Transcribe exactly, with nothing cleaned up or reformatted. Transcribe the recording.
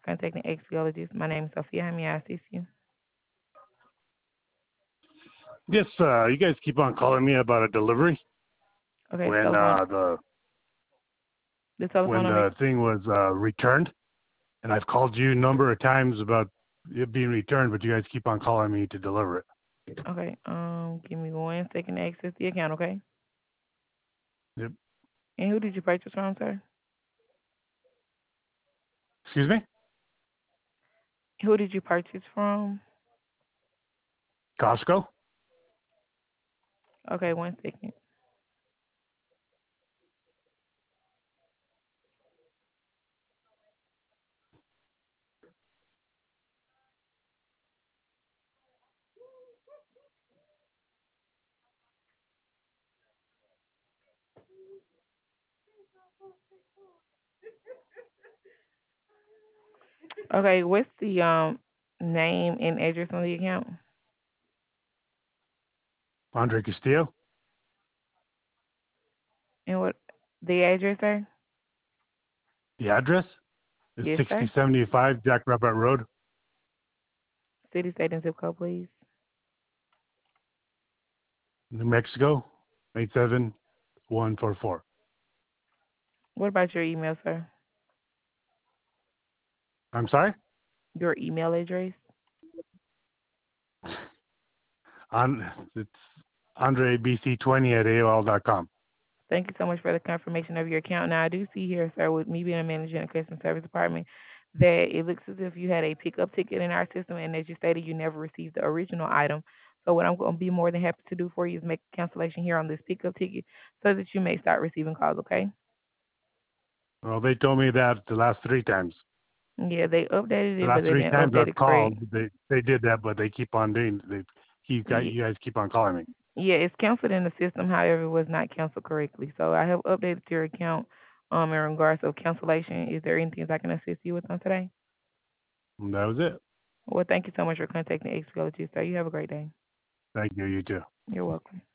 contacting Axiologist. My name is Sophia. How may I assist you? Yes, uh, you guys keep on calling me about a delivery Okay, when telephone. uh, the The telephone when number. the thing was uh, returned, and I've called you a number of times about it being returned, but you guys keep on calling me to deliver it. Okay. Um, give me one second to access the account. Okay. Yep. And who did you purchase from, sir? Excuse me? Who did you purchase from? Costco? Okay, one second. Okay, what's the um name and address on the account? Andre Castillo? And what the address, sir? The address is Yes, sir. sixty seventy-five Jack Rabbit Road, City, state, and zip code, please. New Mexico, eight seven one four four. What about your email, sir? I'm sorry? Your email address? On, it's Andre B C twenty at A O L dot com. Thank you so much for the confirmation of your account. Now, I do see here, sir, with me being a manager in the customer service department, that it looks as if you had a pickup ticket in our system, and as you stated, you never received the original item. So what I'm going to be more than happy to do for you is make a cancellation here on this pickup ticket so that you may start receiving calls, okay? Well, they told me that the last three times. Yeah, they updated The it, but last they three didn't times update I've it correct. called, they they did that, but they keep on doing. They keep Yeah, you guys keep on calling me. yeah, it's canceled in the system. However, it was not canceled correctly. So I have updated your account um, in regards of cancellation. Is there anything I can assist you with on today? And that was it. Well, thank you so much for contacting X Sir. You have a great day. Thank you. You too. You're welcome.